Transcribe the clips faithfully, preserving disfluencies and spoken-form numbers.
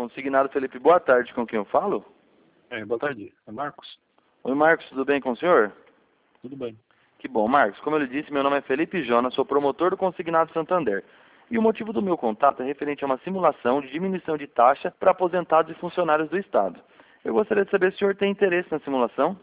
Consignado Felipe, boa tarde, com quem eu falo? É, boa tarde, é Marcos? Oi, Marcos, tudo bem com o senhor? Tudo bem. Que bom, Marcos. Como eu lhe disse, meu nome é Felipe Jonas, sou promotor do Consignado Santander. E o motivo do meu contato é referente a uma simulação de diminuição de taxa para aposentados e funcionários do Estado. Eu gostaria de saber se o senhor tem interesse na simulação.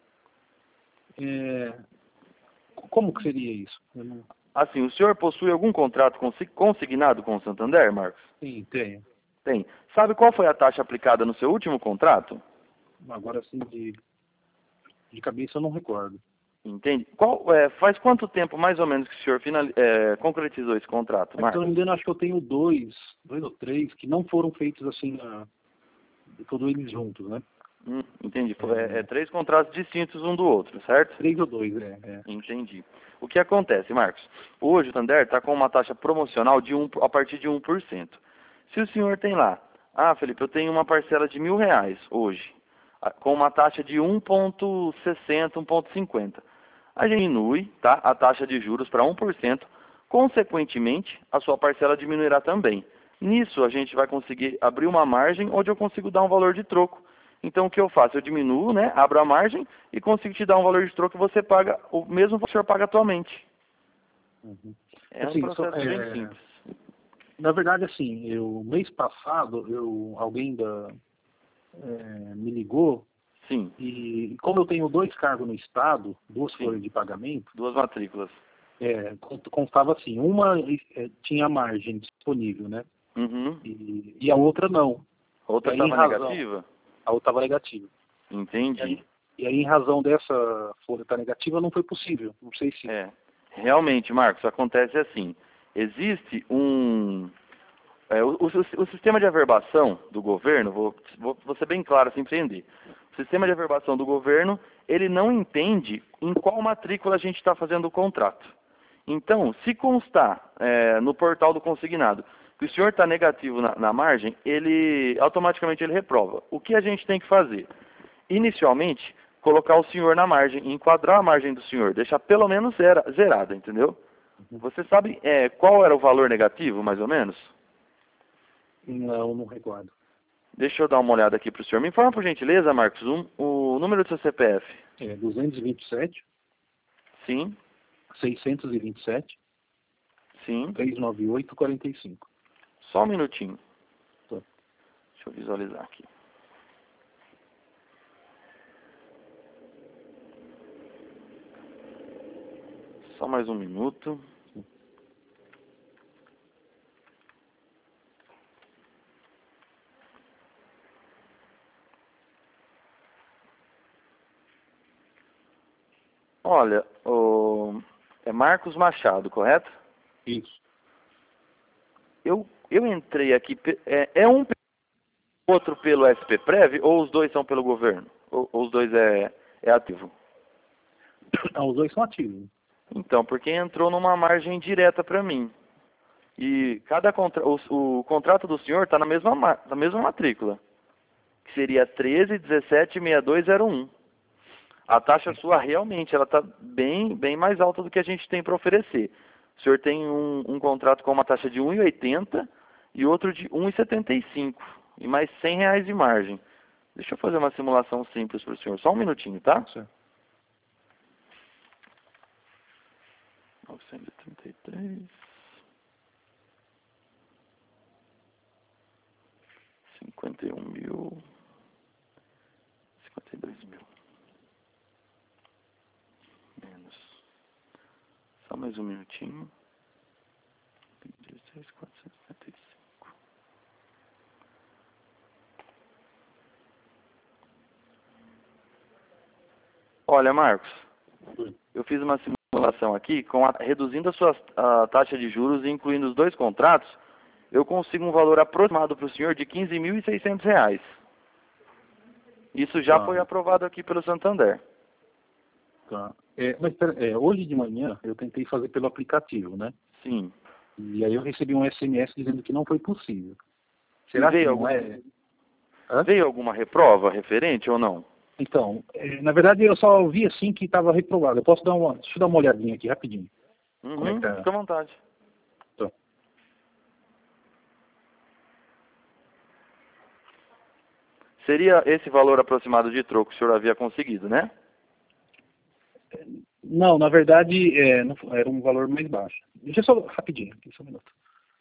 É, como que seria isso? Eu não... Assim, o senhor possui algum contrato consi- consignado com o Santander, Marcos? Sim, tenho. Tem. Sabe qual foi a taxa aplicada no seu último contrato? Agora sim, de, de cabeça eu não recordo. Entende? Qual, é, faz quanto tempo, mais ou menos, que o senhor final, é, concretizou esse contrato, É, se eu Marcos? não me engano, acho que eu tenho dois, dois ou três, que não foram feitos assim, na, todos eles juntos, né? Hum, entendi. Foi- É, é três contratos distintos um do outro, certo? Três ou dois, é. é. Entendi. O que acontece, Marcos? Hoje o Santander está com uma taxa promocional de um, a partir de um por cento. Se o senhor tem lá, ah, Felipe, eu tenho uma parcela de mil reais hoje, a- com uma taxa de um vírgula sessenta, um vírgula cinquenta. A gente diminui, tá, a taxa de juros para um por cento, consequentemente, a sua parcela diminuirá também. Nisso, a gente vai conseguir abrir uma margem onde eu consigo dar um valor de troco. Então, o que eu faço? Eu diminuo, né, abro a margem e consigo te dar um valor de troco que você paga o mesmo que o senhor paga atualmente. Uhum. É um Assim, só, processo bem é, simples. na verdade, assim, eu, mês passado, eu, alguém da, é, me ligou. Sim, E como eu tenho dois cargos no Estado, duas sim. folhas de pagamento, Duas matrículas. é, con- constava assim, uma é, tinha margem disponível, né? Uhum. E, e a outra não. A E outra aí, em estava razão, negativa? a outra estava negativa. E Entendi. aí, e aí, em razão dessa folha estar negativa, não foi possível. Não sei se... É. Realmente, Marcos, acontece assim. Existe um... É, o, o, o sistema de averbação do governo, vou, vou, vou ser bem claro assim para entender. O sistema de averbação do governo, ele não entende em qual matrícula a gente está fazendo o contrato. Então, se constar é, no portal do consignado que o senhor está negativo na, na margem, ele automaticamente ele reprova. O que a gente tem que fazer? Inicialmente, colocar o senhor na margem, enquadrar a margem do senhor, deixar pelo menos zera, zerada, entendeu? Você sabe é, qual era o valor negativo, mais ou menos? Não, não recordo. Deixa eu dar uma olhada aqui para o senhor. Me informa, por gentileza, Marcos, um, o número do seu C P F. É duzentos e vinte e sete, Sim, seiscentos e vinte e sete, sim. trezentos e noventa e oito, quarenta e cinco. Só um minutinho. Tá. Deixa eu visualizar aqui. Só mais um minuto. Olha, o... é Marcos Machado, correto? Isso. Eu, eu entrei aqui, pe- é, é um pelo outro pelo S P Prev ou os dois são pelo governo? Ou, ou os dois é, é ativo? Ah, os dois são ativos. Então, porque entrou numa margem direta para mim. E cada contra... o, o contrato do senhor está na mesma, ma- na mesma matrícula, que seria treze dezessete sessenta e dois zero um. A taxa sua realmente ela está bem, bem mais alta do que a gente tem para oferecer. O senhor tem um, um contrato com uma taxa de um vírgula oitenta e outro de um vírgula setenta e cinco e mais cem reais de margem. Deixa eu fazer uma simulação simples para o senhor. Só um minutinho, tá? Certo. novecentos e trinta e três, cinquenta e um mil, cinquenta e dois mil. Menos. Só mais um minutinho. dezesseis, quatrocentos e setenta e cinco. Olha, Marcos, eu fiz uma simulação aqui, com a, reduzindo a sua a taxa de juros e incluindo os dois contratos, eu consigo um valor aproximado para o senhor de quinze mil e seiscentos reais. Isso já Tá. foi aprovado aqui pelo Santander. Tá. É, mas pera, é, hoje de manhã eu tentei fazer pelo aplicativo, né? Sim. E aí eu recebi um S M S dizendo que não foi possível. E Será que veio, não algum, é? Hã? veio alguma reprova referente ou não? Então, é, na verdade eu só vi assim que estava reprovado. Eu posso dar uma, deixa eu dar uma olhadinha aqui rapidinho. Como é Uhum, que tá? fica à vontade. Tá. Seria esse valor aproximado de troco que o senhor havia conseguido, né? Não, na verdade, é, não, era um valor mais baixo. Deixa eu só rapidinho, aqui, só um minuto.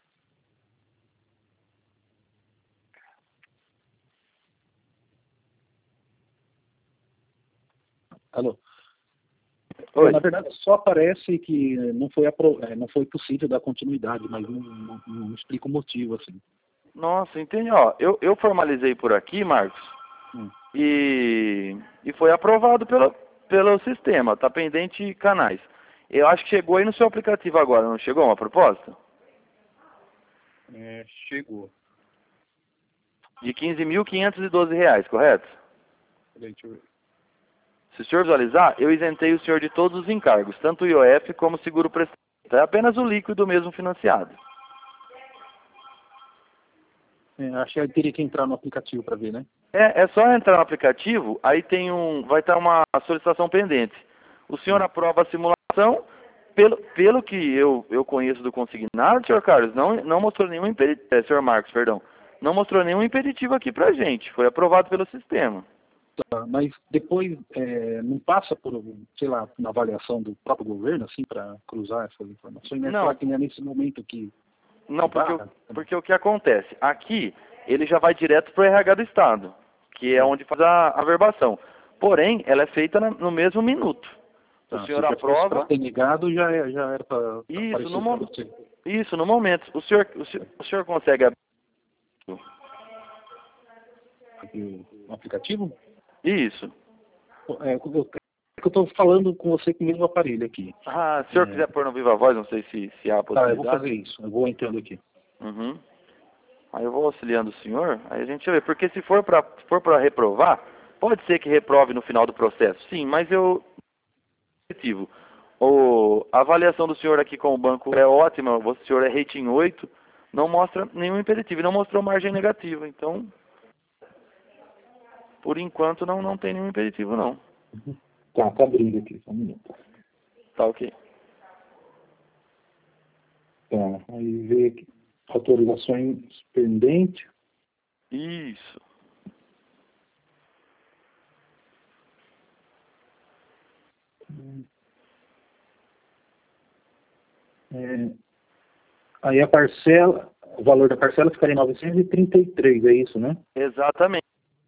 Alô? Oi. Na verdade, só aparece que não foi, apro não foi possível dar continuidade, mas não, não, não explica o motivo, assim. Nossa, entendi. Ó, eu, eu formalizei por aqui, Marcos, Hum. e, e foi aprovado pelo, pelo sistema, tá pendente canais. Eu acho que chegou aí no seu aplicativo agora, não chegou uma proposta? É, chegou. De quinze mil quinhentos e doze reais, correto? Peraí, deixa eu ver. Se o senhor visualizar, eu isentei o senhor de todos os encargos, tanto o I O F como o seguro prestado. É apenas o líquido mesmo financiado. É, acho que eu teria que entrar no aplicativo para ver, né? É, é só entrar no aplicativo, aí tem um, vai estar uma solicitação pendente. O senhor Hum. aprova a simulação, pelo, pelo que eu, eu conheço do consignado, senhor Carlos, não, não mostrou nenhum impeditivo, é, senhor Marcos, perdão, não mostrou nenhum impeditivo aqui pra gente, foi aprovado pelo sistema. Tá, mas depois é, não passa por, sei lá, na avaliação do próprio governo, assim, para cruzar essas informações, né? Não. Será que nem é nesse momento que... Não, porque, o- barra? porque o que acontece? Aqui, ele já vai direto para o R H do Estado, que é Hum. onde faz a averbação. Porém, ela é feita na- no mesmo minuto. O Tá, senhor se já fosse aprova. para ter negado, já, é- já era para Isso, aparecer no, para mo- você. isso, no momento. O senhor, o senhor, o senhor consegue abrir Aqui, o aplicativo? isso? É, eu eu estou falando com você com o mesmo aparelho aqui. Ah, se o senhor É, quiser pôr no Viva Voz, não sei se, se há a tá, eu vou possibilidade. fazer isso. Eu vou entrando aqui. Uhum. Aí eu vou auxiliando o senhor, aí a gente vê. Porque se for para for para reprovar, pode ser que reprove no final do processo. Sim, mas eu... positivo. O, a avaliação do senhor aqui com o banco é ótima, o senhor é rating oito, não mostra nenhum impeditivo, não mostrou margem negativa. Então, por enquanto, não, não tem nenhum impeditivo, não. Tá, tá abrindo aqui, só um minuto. Tá ok. Tá, aí vê aqui, autorizações pendentes. Isso. É, aí a parcela, o valor da parcela ficaria em novecentos e trinta e três, é isso, né? Exatamente.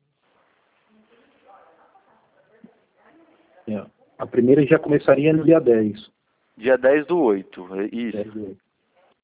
É. A primeira já começaria no dia dez. Dia dez do oito. Isso. dez do oito.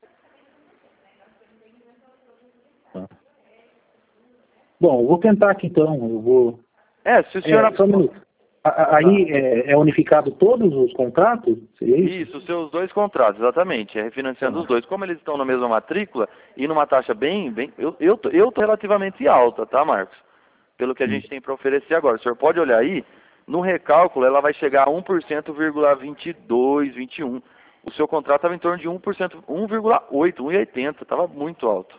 Tá. Bom, eu vou tentar aqui então, eu vou... É, se o senhor... É, só um minuto. A- a- Aí é, é unificado todos os contratos? Seria isso? Isso, os seus dois contratos, exatamente. É refinanciando Tá. os dois. Como eles estão na mesma matrícula e numa taxa bem... bem eu, eu, tô, eu tô relativamente alta, tá, Marcos? Pelo que a Hum. gente tem para oferecer agora. O senhor pode olhar aí, no recálculo ela vai chegar a um por cento, vinte e dois, vinte e um. O seu contrato estava em torno de um por cento, um vírgula oito, um vírgula oitenta, estava muito alto.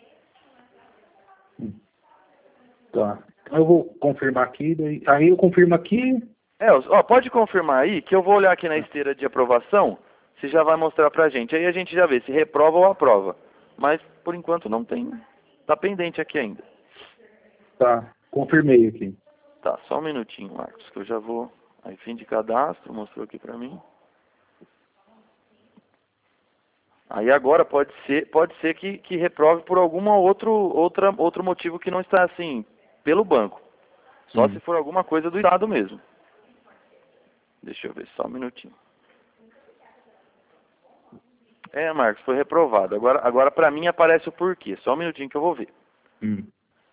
Hum. Tá. Então eu vou confirmar aqui, daí, aí eu confirmo aqui. É, ó, pode confirmar aí que eu vou olhar aqui na esteira de aprovação, se já vai mostrar pra gente. Aí a gente já vê se reprova ou aprova. Mas por enquanto não tem, tá pendente aqui ainda. Tá, confirmei aqui. Tá, só um minutinho, Marcos, que eu já vou... Aí, fim de cadastro, mostrou aqui pra mim. Aí agora pode ser, pode ser que, que reprove por algum outro, outra, outro motivo que não está assim, pelo banco. Só Hum. se for alguma coisa do Estado mesmo. Deixa eu ver, só um minutinho. É, Marcos, foi reprovado. Agora, agora pra mim aparece o porquê. Só um minutinho que eu vou ver. Hum.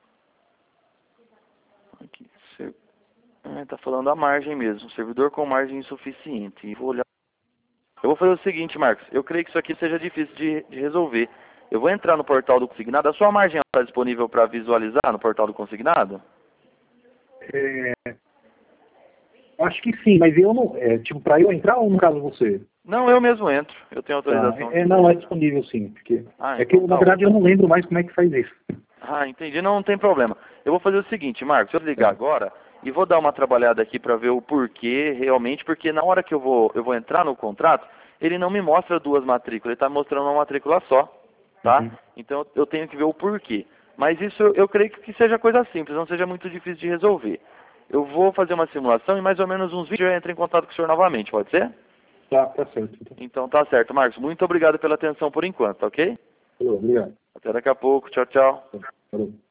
Aqui, ser... é, tá falando a margem mesmo. Servidor com margem insuficiente. E vou olhar. Eu vou fazer o seguinte, Marcos. Eu creio que isso aqui seja difícil de, de resolver. Eu vou entrar no portal do consignado. A sua margem está disponível para visualizar no portal do consignado? É, acho que sim, mas eu não. É, tipo, para eu entrar ou no caso você? Não, eu mesmo entro. Eu tenho Tá, autorização. é, não, é disponível sim. Porque Ah, é que então eu, na tá verdade eu não lembro mais como é que faz isso. Ah, entendi. Não, não tem problema. Eu vou fazer o seguinte, Marcos. Eu vou ligar É. agora e vou dar uma trabalhada aqui para ver o porquê realmente, porque na hora que eu vou, eu vou entrar no contrato, ele não me mostra duas matrículas, ele está mostrando uma matrícula só, tá? Uhum. Então eu tenho que ver o porquê. Mas isso eu, eu creio que seja coisa simples, não seja muito difícil de resolver. Eu vou fazer uma simulação e mais ou menos uns vídeos eu entro em contato com o senhor novamente, pode ser? Tá, tá certo. Então, Então tá certo, Marcos. Muito obrigado pela atenção por enquanto, ok? falou, obrigado. Até daqui a pouco. Tchau, tchau. Falou.